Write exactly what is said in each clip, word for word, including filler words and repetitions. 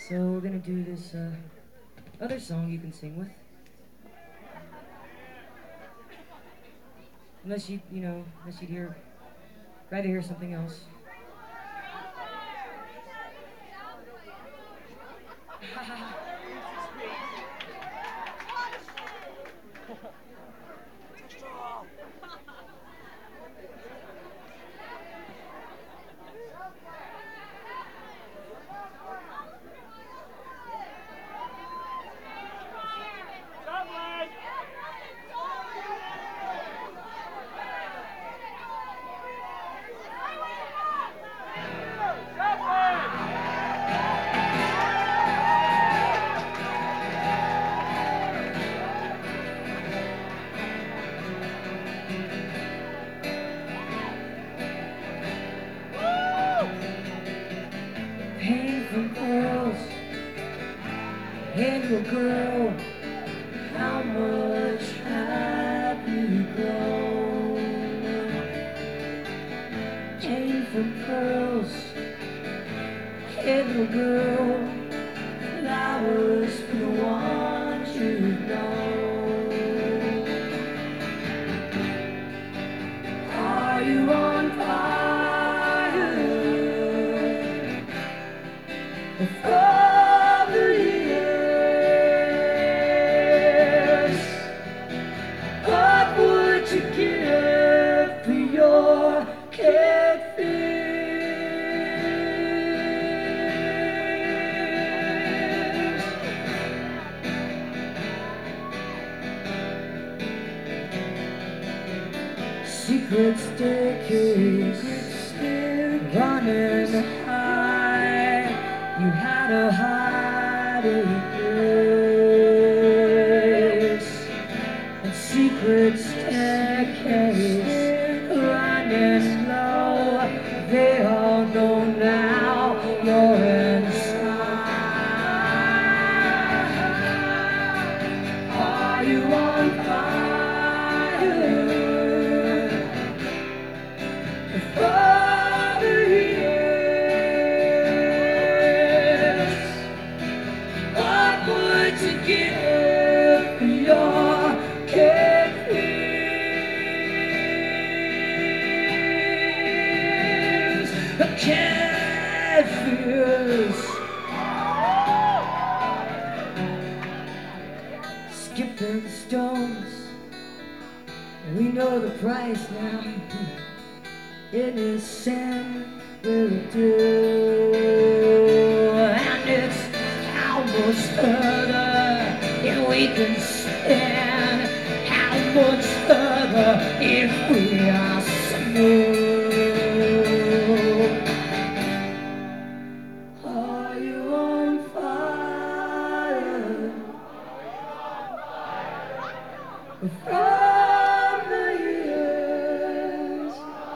So we're gonna do this uh, other song you can sing with. Unless you, you know, unless you'd hear, rather hear something else. Painful girls, angel girl, how much have you grown? Painful girls, angel girl, flowers for the ones you know. Are you on fire? For the years, what would you give for your catfish? Secret staircase, running high. You had a hiding place, and secret staircase, running slow. They all know now you're inside. Are you on fire? For the to give your catfish, a catfish. Skipping stones, we know the price now. Innocent will do, and it's how much further if we can stand, how much further if we are smooth. Are you on fire? From the years,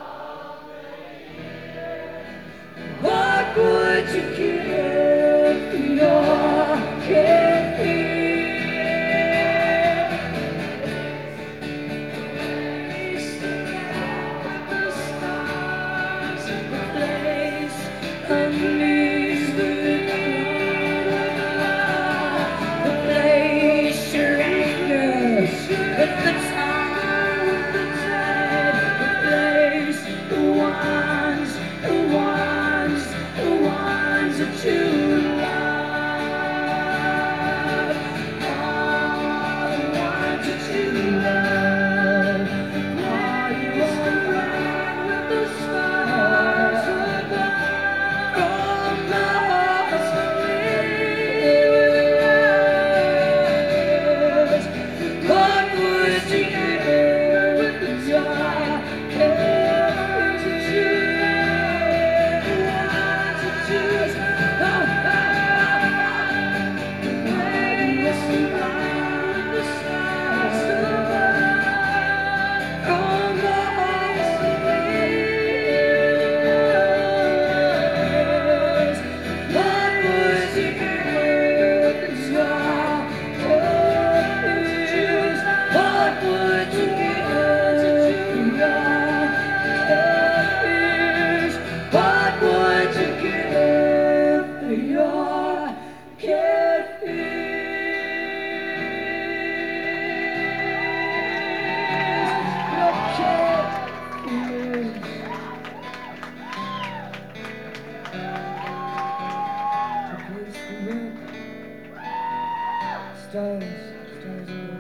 what would you give for your catfish? From stars, stars are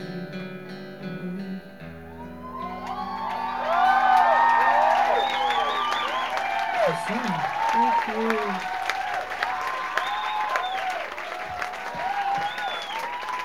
Thank you.